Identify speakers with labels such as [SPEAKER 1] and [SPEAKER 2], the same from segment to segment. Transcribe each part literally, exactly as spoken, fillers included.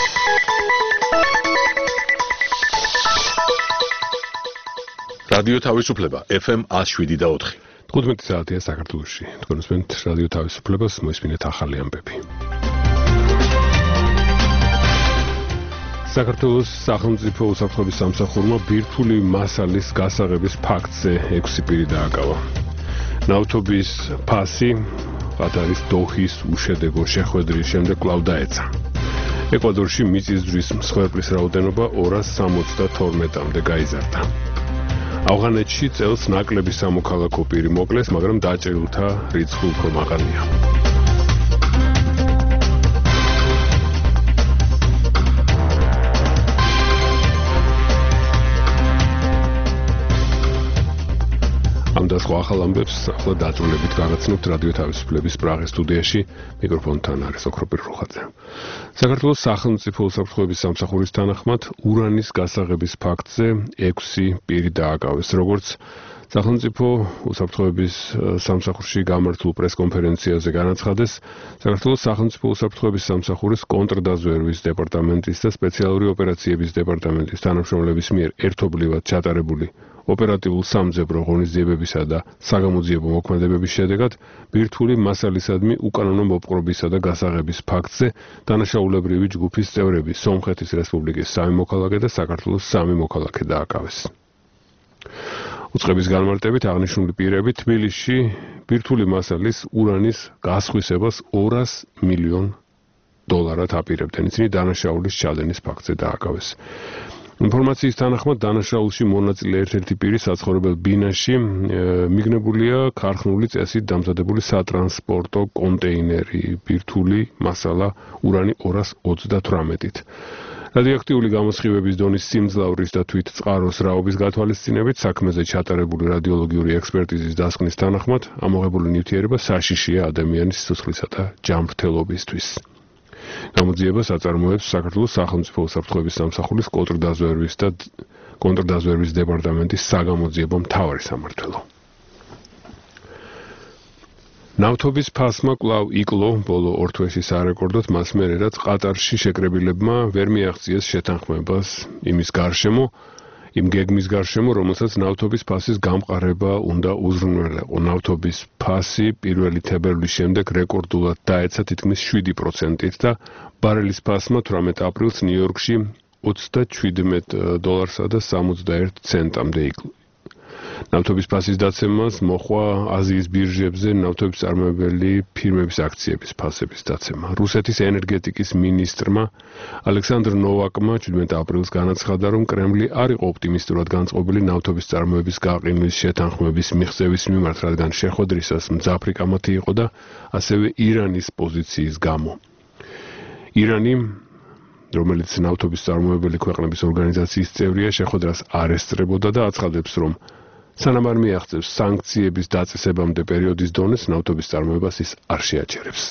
[SPEAKER 1] რადიო თავისუფლება ეფ ემ one oh seven და four.
[SPEAKER 2] თხუთმეტი საათია საქართველოში. თქვენ უსმენთ რადიო თავისუფლებას, მოისმინეთ ახალი ამბები. საქართველოს სახელმწიფო უსაფრთხოების სამსახურმა ბირთვული მასალის გასაღების ფაქტზე ექვსი პირი დააკავა. ნავთობის ფასი ყატარის დოჰის უშედეგო შეხვედრის შემდეგ კვლავ დაეცა. ეკვადორში მიწისძვრის მსხვერპლის რაოდენობა ორას სამოცდათორმეტამდე გაიზარდა. ავღანეთში წელს ნაკლები სამოქალაქო პირი მოკლეს, მაგრამ დაჭერულთა რიცხვი უფრო მაღალია. ამ და სხვა ახალ ამბებს ახლა დაწვრილებით გაგაცნობთ რადიო თავისუფლების პრაღის სტუდიაში. მიკროფონთან არის ოქროპირ რუხაძე. საქართველოს სახელმწიფო უსაფრთხოების სამსახურის თანახმად ურანის გასაღების ფაქტზე ექვსი პირი დააკავეს. როგორც სახელმწიფო უსაფრთხოების სამსახურში გამართულ პრესკონფერენციაზე განაცხადეს, საქართველოს სახელმწიფო უსაფრთხოების სამსახურის კონტრდაზვერვის დეპარტამენტის და სპეციალური ოპერაციების დეპარტამენტის თანამშრომლების მიერ ერთობლივად ჩატარებული ოპერატიულ სამძებრო ღონისძიებებისა და საგამოძიებო მოქმედებების შედეგად ბირთვული მასალისადმი უკანონო მოპყრობისა და გასაღების ფაქტზე დანაშაულებრივი ჯგუფის წევრები სომხეთის რესპუბლიკის სამი მოქალაქე და საქართველოს სამი მოქალაქე დააკავეს. უწყების განმარტებით აღნიშნული პირები თბილისში ბირთვული მასალის ურანის გასხვისებას ორას მილიონ დოლარად აპირებდნენ. ისინი დანაშაულის ჩადენის ფაქტზე დააკავეს. ინფორმაციის თანახმად დანაშაულში მონაწილე ერთ-ერთი პირი საცხოვრებელ ბინაში მიგნებულია ქარხნული წესით დამზადებული სატრანსპორტო კონტეინერი ბირთვული მასალა ურანი ორას ოცდათვრამეტით. რადიოაქტიული გამოსხივების დონის სიმძლავრის და თვითწყაროს რაობის გათვალისწინებით საქმეზე ჩატარებული რადიოლოგიური ექსპერტიზის დასკვნის თანახმად ამოღებული ნივთიერება საშიშია ადამიანის სისხლისა და ჯანმრთელობისთვის. გამოძიებას აწარმოებს საქართველოს სახელმწიფო უსაფრთხოების სამსახურის კონტრდაზვერვის და კონტრდაზვერვის დეპარტამენტის საგამოძიებო მთავარი სამმართველო. ნავთობის ფასმა კვლავ იკლო ბოლო ორ თვეში სარეკორდოდ მას მერე, რაც ყატარში შეკრებილებმა ვერ მიაღწიეს შეთანხმებას იმის გარშემო, იმ გეგმის გარშემო, რომელსაც ნავთობის ფასის გამყარება უნდა უზრუნველეყო. ნავთობის ფასი პირველი თებერვლის შემდეგ რეკორდულად დაეცა თითქმის შვიდი პროცენტით და ბარელის ფასმა თვრამეტ აპრილს ნიუ-იორკში ოცდაჩვიდმეტ დოლარსა და სამოცდაერთ ცენტამდე იკლო. ნავთობის ფასის დაცემას მოჰყვა აზიის ბირჟებზე ნავთობის წარმოებელი ფირმების აქციების ფასების დაცემა. რუსეთის ენერგეტიკის მინისტრმა ალექსანდრ ნოვაკმა შვიდმეტ აპრილს განაცხადა, რომ კრემლი არ იყო ოპტიმისტურად განწყობილი ნავთობის წარმოების გაყინვის შეთანხმების მიღწევის მიმართ, რადგან შეხვედრისას მძაფრი კამათი იყო და ასევე ირანის პოზიციის გამო. ირანი, რომელიც ნავთობის წარმოებელი ქვეყნების ორგანიზაციის წევრია, შეხვედრას არ ესწრებოდა და აცხადებს, რომ სანამ არ მიაღწევს სანქციების დაწესებამდე პერიოდის დონეს, ნავთობის წარმოებას ის არ შეაჩერებს.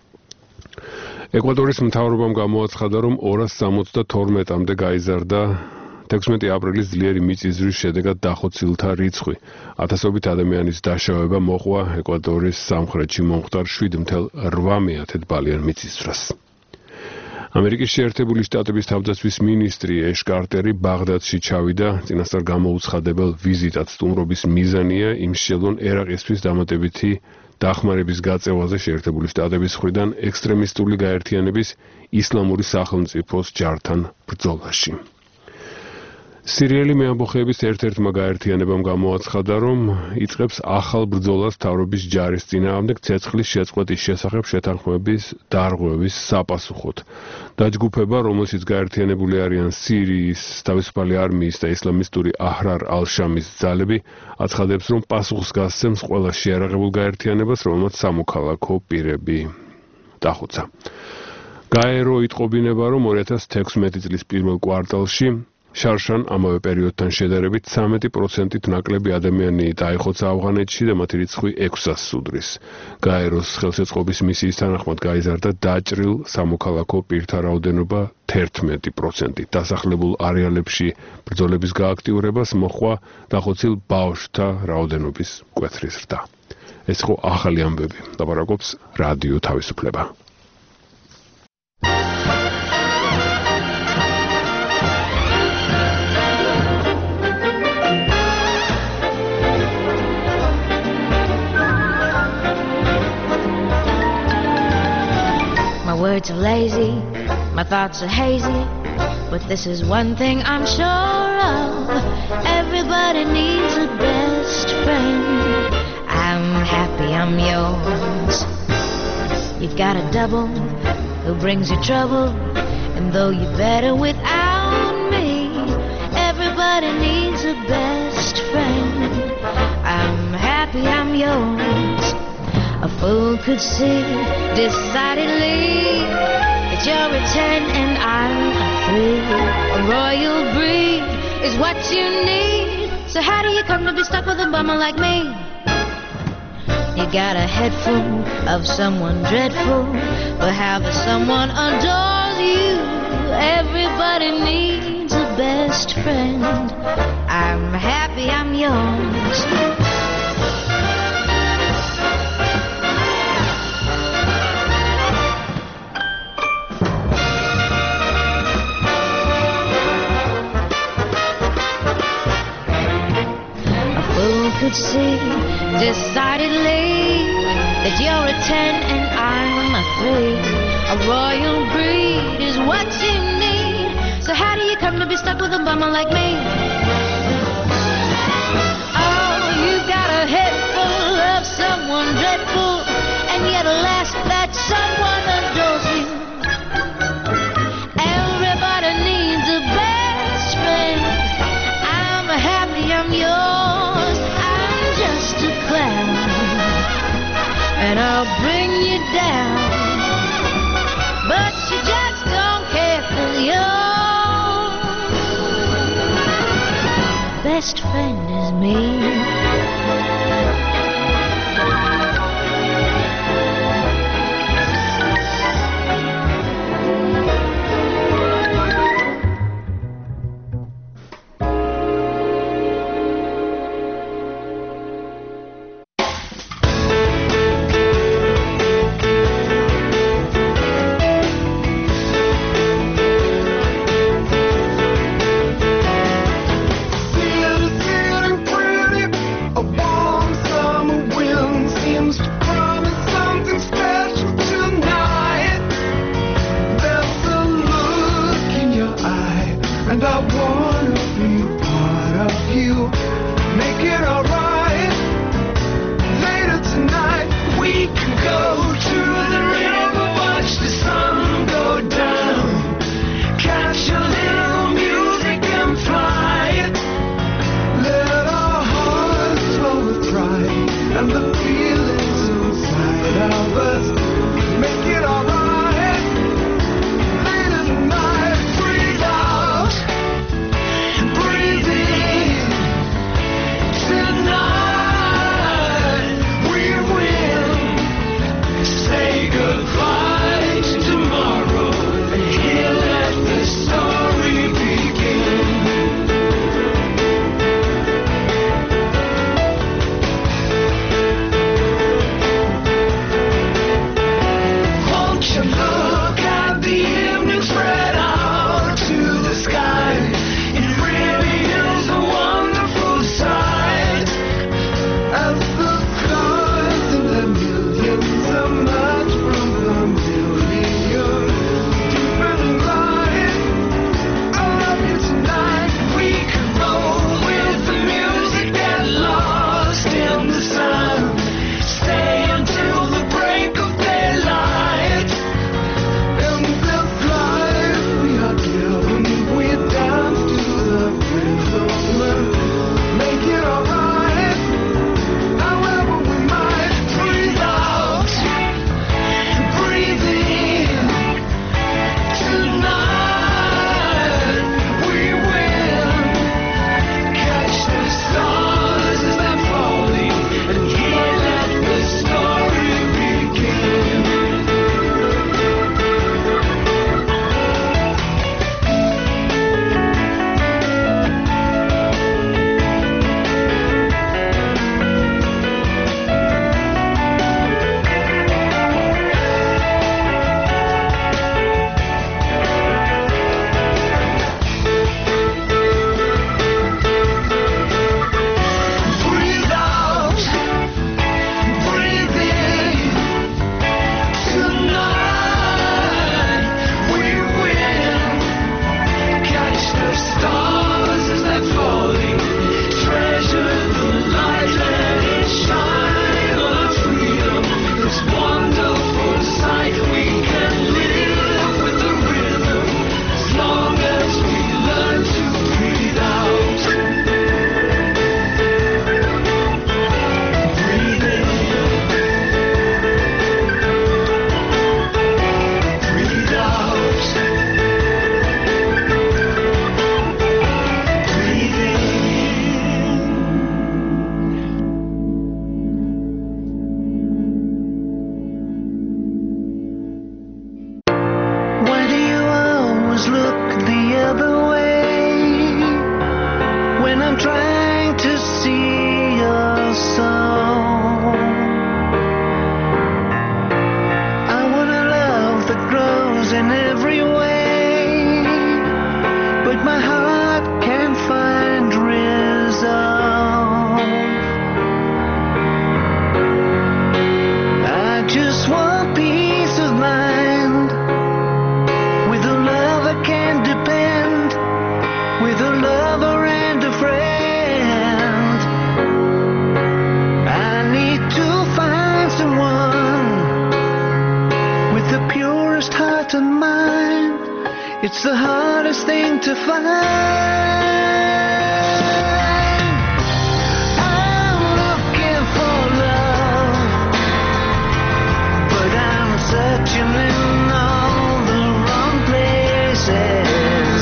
[SPEAKER 2] ეკვადორის მთავრობამ გამოაცხადა, რომ ორას სამოცდათორმეტამდე გაიზარდა თექვსმეტი აპრილის ძლიერი მიწისძვრის შედეგად დახოცილთა რიცხვი. ათასობით ადამიანის დაშავება მოჰყვა ეკვადორის სამხრეთში მომხდარ შვიდ მეთრ რვამეათედ ბალიან მიწისძვრას. ამერიკის შეერთებული შტატების თავდაცვის მინისტრი ეშ კარტერი ბაღდადში ჩავიდა. წინასწარ გამოუცხადებელ ვიზიტად სტუმრობის მიზანია იმ შეძლონ ერაყისთვის დამატებითი დახმარების გაწევაზე შეერთებული შტატების მხრიდან ექსტრემისტული გაერთიანების ისლამური სახელმწიფოს ჯართან ბრძოლაში. სირიელი მეამბოხეების ერთ-ერთმა გაერთიანებამ გამოაცხადა, რომ იწყებს ახალ ბრძოლას მთავრობის ჯარის წინააღმდეგ ცეცხლის შეწყვეტის შესახებ შეთანხმების დარღვევის საპასუხოდ. დაჯგუფება, რომელშიც გაერთიანებული არიან სირიის თავისუფალი არმიის და ისლამისტური აჰრარ ალ-შამის ძალები, აცხადებს, რომ პასუხს გასცემს ყველა შეიარაღებულ გაერთიანებას, რომელმაც სამოქალაქო პირები დახოცა. გაერო იტყობინება, რომ ორი ათას თექვსმეტი წლის პირველ კვარტალში შარშან ამავე პერიოდთან შედარებით ცამეტი პროცენტით ნაკლები ადამიანი დაიხოცა ავღანეთში და მათი რიცხვი ექვსას სუდრის. გაეროს ხელშეწყობის მისიის თანახმად გაიზარდა დაჭრილ სამოქალაქო პირთა რაოდენობა თერთმეტი პროცენტით. დასახლებულ არეალებში ბრძოლების გააქტიურებას მოჰყვა დახოცილ ბავშვთა რაოდენობის მკვეთრი ზრდა. ეს იყო ახალი ამბები. ლაპარაკობს რადიო თავისუფლება.
[SPEAKER 3] words are lazy, my thoughts are hazy, but this is one thing I'm sure of. Everybody needs a best friend. I'm happy I'm yours. You got a double who brings you trouble, and though you're better without me, everybody needs a best friend. I'm happy I'm yours. A fool could see decidedly that you're a ten and I'm a three. A royal breed is what you need. So how do you come to be stuck with a bummer like me? You got a head full of someone dreadful, but how the someone adores you. Everybody needs a best friend. I'm happy I'm yours. Could see decidedly that you're a ten and I'm a three. A royal breed is what you need. So how do you come to be stuck with a bummer like me? Oh, you got a head full of someone dreadful, and yet alas, that someone adores you. Everybody needs a best friend. I'm happy I'm yours. Just a clown, and I'll bring you down, but you just don't care for your best friend is me.
[SPEAKER 4] I'm trying to see your soul. I want a love that grows in every way, but my heart can't find resolve. I just want peace of mind, with a love I can depend, with a lover and a friend. I need to find someone with the purest heart and mind. It's the hardest thing to find. I'm looking for love, but I'm searching in all the wrong places.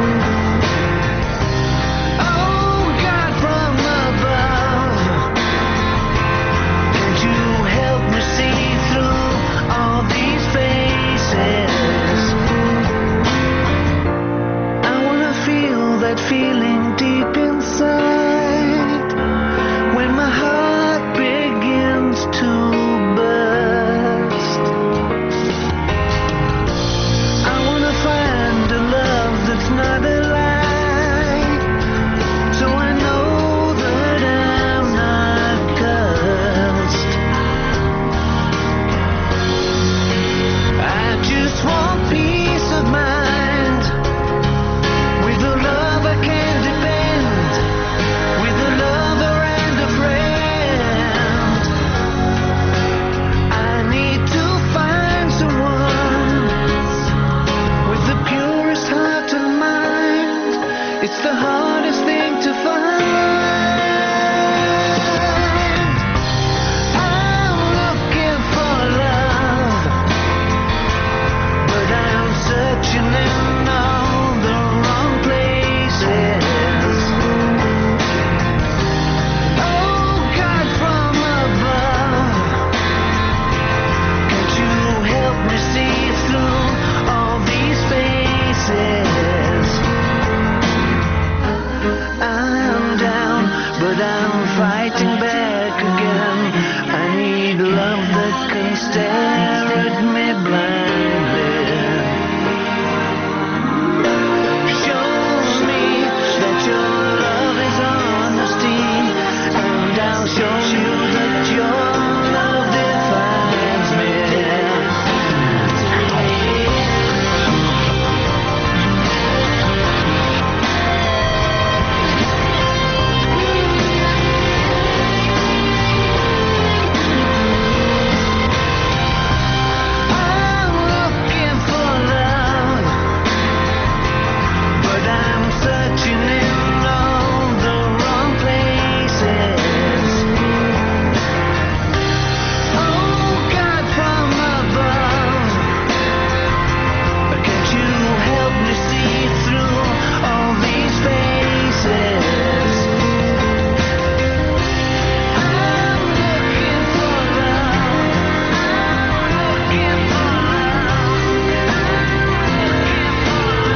[SPEAKER 4] Oh God from above, can't you help me see through all these faces? I wanna feel that feeling deep inside, when my heart begins to burst. I wanna find a love that's not a lie, so I know that I'm not cursed. I just want peace of mind, with a love I can depend, with a lover and a friend. I need to find someone with the purest heart and mind. It's the hardest thing to find. I'm looking for love, but I'm searching in all the wrong places. Oh God from above, can't you help me see through all these faces? I'm down, but I'm fighting back again. I need love that can stare at me blindly. Show me that your love is honesty, and I'll show you that your love defines me. I'm looking for love, but I'm searching in all the wrong places. Oh God from above, can't you help me see through all these faces? I'm looking for love, looking for love, looking for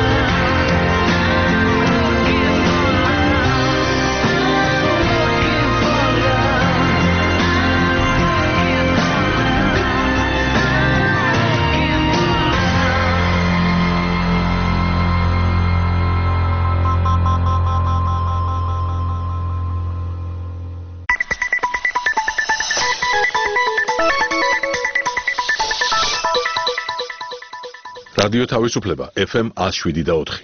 [SPEAKER 1] რადიო თავისუფლება ეფ ემ one oh seven და four.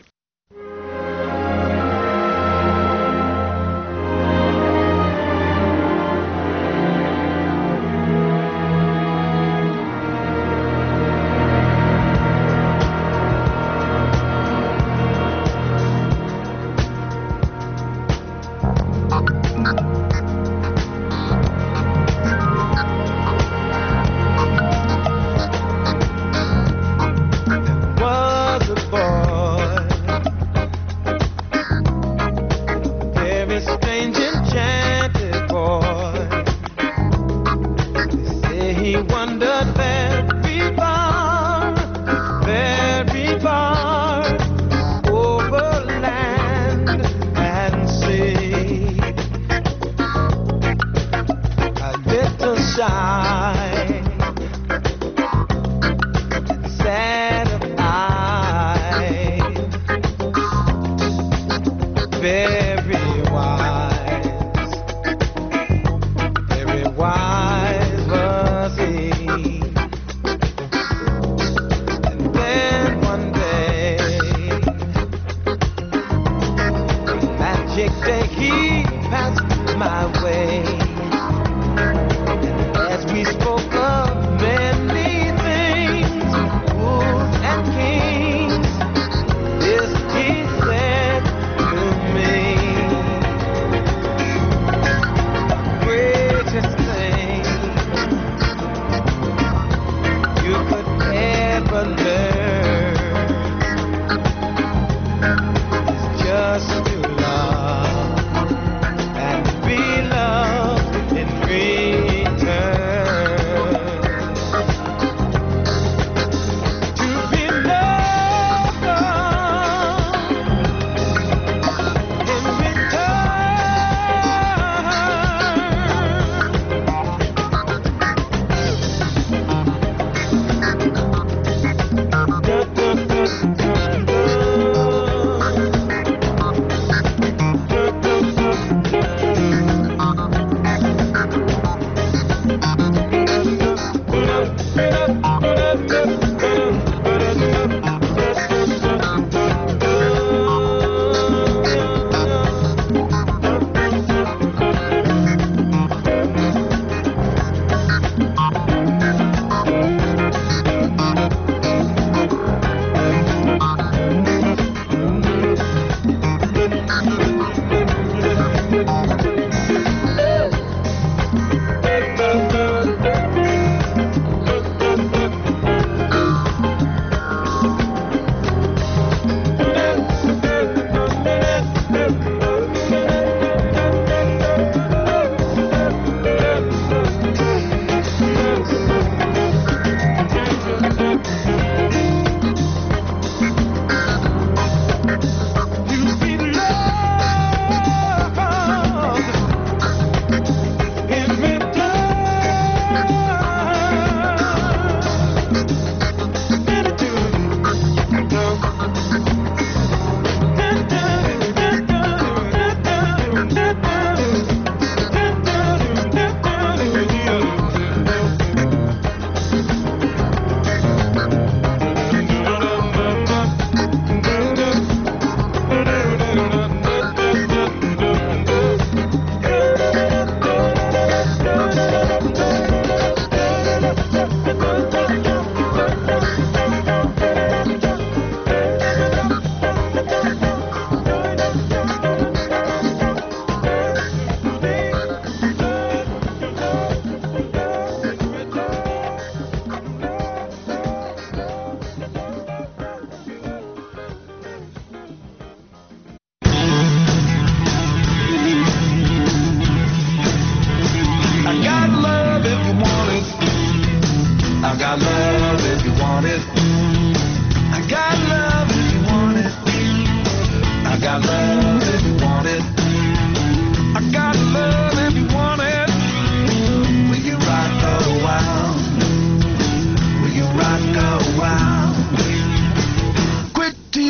[SPEAKER 4] Was a boy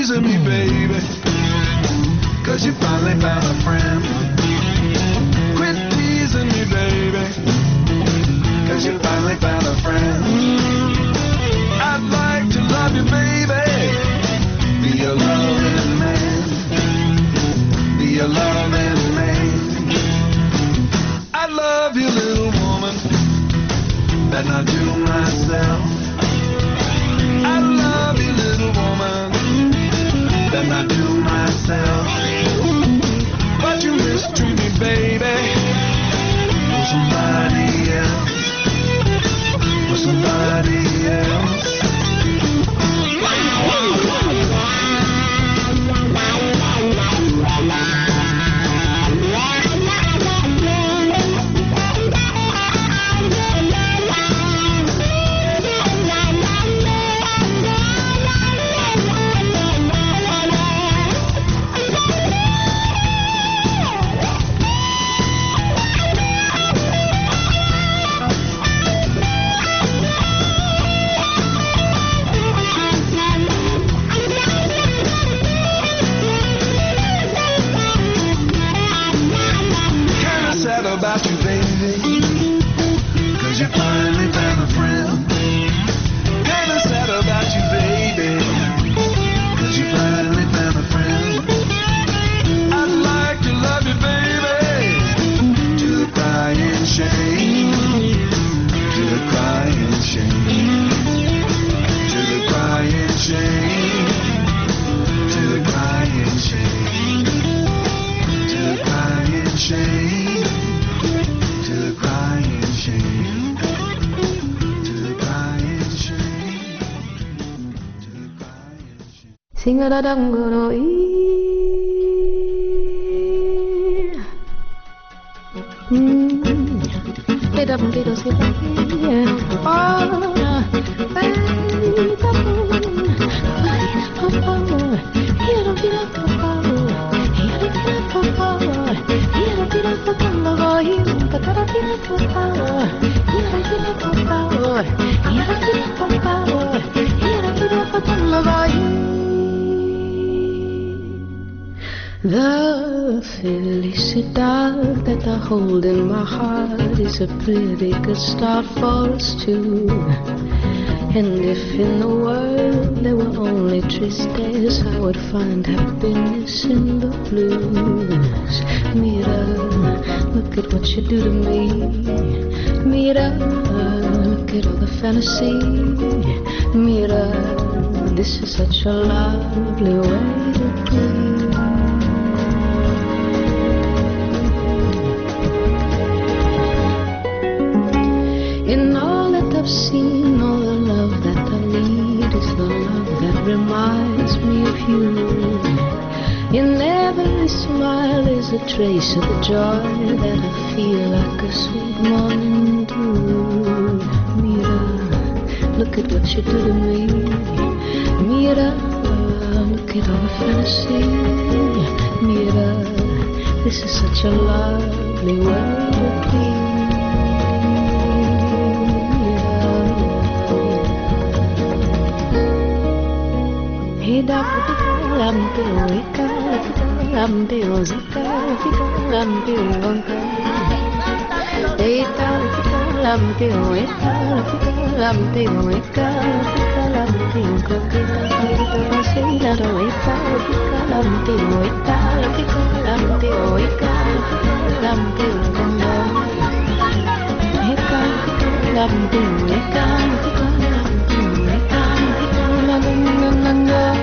[SPEAKER 5] teasing me, baby, 'cause you finally found a friend. Quit teasing me, baby, 'cause you finally found a friend. I'd like to love you, baby, be a loving man, be a loving man. I love you, little woman, that I do myself. I love you, little woman, that I do myself. But you mistreat me, baby, for somebody else, for somebody else. About you, baby, 'cause you finally found a friend. Kinda sad about you, baby, 'cause you finally found a friend. I'd like to love you, baby, to the crying shame, to the crying shame, to the crying shame, to the crying shame, to the crying shame.
[SPEAKER 3] 싱가다당거로 이 음 대답대로 세상에 아 The felicidad that I hold in my heart is a pretty good start for us two. And if in the world there were only tristes, I would find happiness in the blues. Mira, look at what you do to me. Mira, look at all the fantasy. Mira, this is such a lovely way to be. In all that I've seen, all the love that I need is the love that reminds me of you. In every smile is a trace of the joy that I feel like a sweet morning dew. Mira, look at what you do to me. Mira, look at all the fantasy. Mira, this is such a lovely way to be. Làm tiểu ca, làm tiểu zika, làm tiểu vanka. Eta, làm tiểu eta, làm tiểu eka, làm tiểu kakita. Say that eta, làm tiểu eta, làm tiểu eka, làm tiểu vanka. Eka, làm tiểu eka, làm tiểu eka, làm vanka.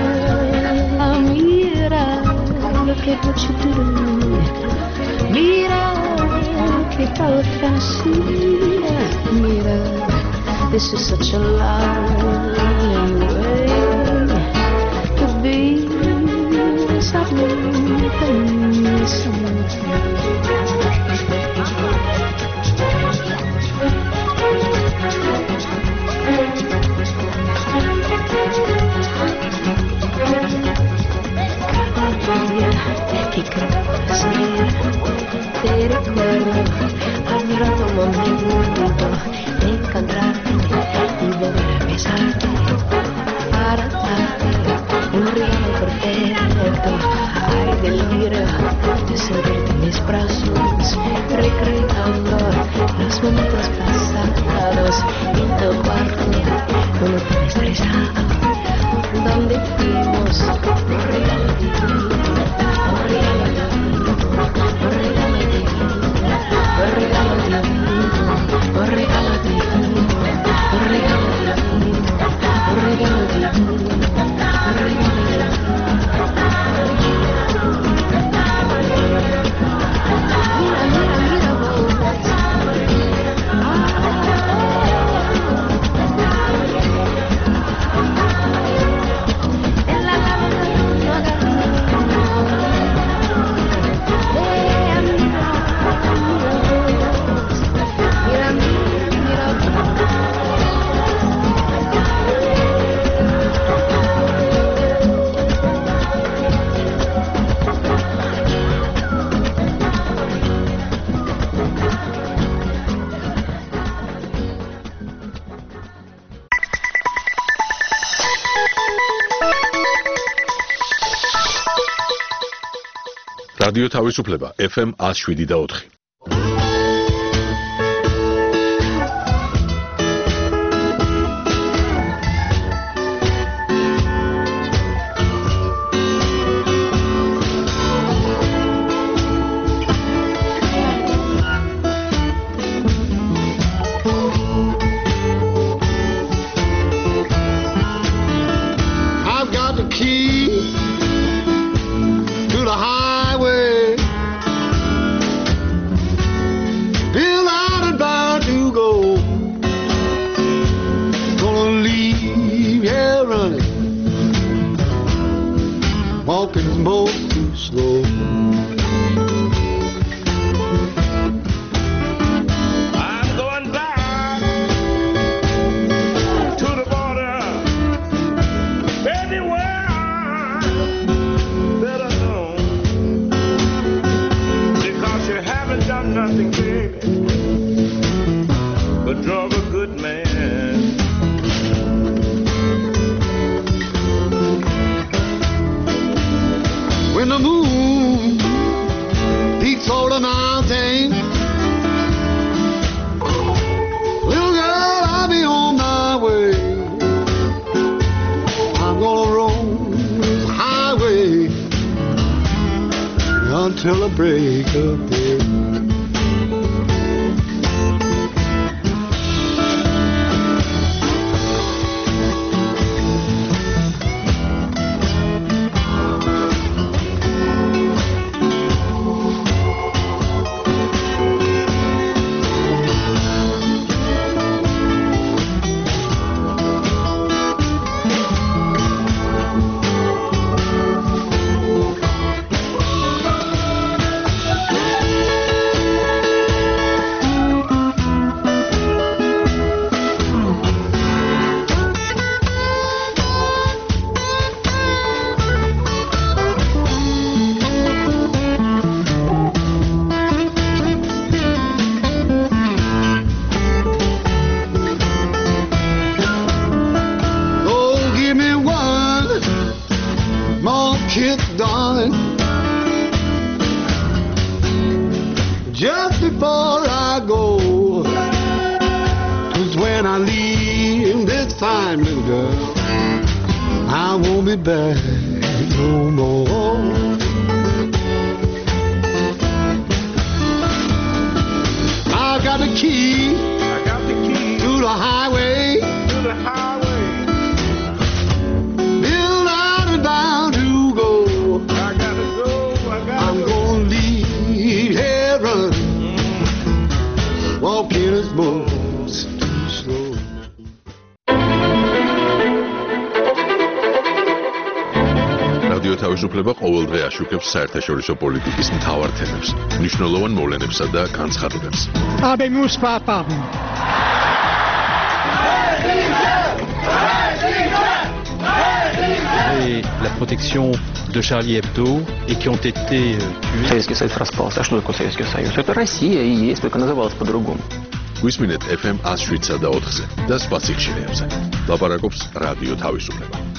[SPEAKER 3] Look at what you do to me. Mira, look at all the fantasy. Mira, this is such a lovely way to be. Something, something. Te recuerdo, añorando un momento de encontrarte y volver a besarte para darte un regalo perfecto.
[SPEAKER 1] რადიო თავისუფლება ეფ ემ one oh seven და four.
[SPEAKER 4] Walking most too slow.
[SPEAKER 5] I'm going back to the border, anywhere that I know, because you haven't done nothing, baby, but drug a good man.
[SPEAKER 4] When the moon peaks over the mountain, little girl, I'll be on my way. I'm gonna roam this highway until the break of day. Kiss, darling, just before I go, 'cause when I leave this fine little girl, I won't be back no more. I got the key,
[SPEAKER 5] I got the key
[SPEAKER 4] to the highway,
[SPEAKER 5] to the highway.
[SPEAKER 4] Walking is most too slow.
[SPEAKER 1] რადიო თავისუფლება ყოველდღე აშუქებს საერთაშორისო პოლიტიკის მთავარ თემებს, მნიშვნელოვან მოვლენებსა და განცხადებებს.
[SPEAKER 6] Habemus papam.
[SPEAKER 7] Et la protection de Charlie Hebdo et qui ont été euh, tués.
[SPEAKER 8] Советский Союз распался. А что такое Советский Союз? Это Россия и есть, только называлась по-другому.
[SPEAKER 1] გვისმინეთ ეფ ემ one oh seven და four-ზე და სხვა სიხშირეებზე. ლაპარაკობს რადიო თავისუფლება.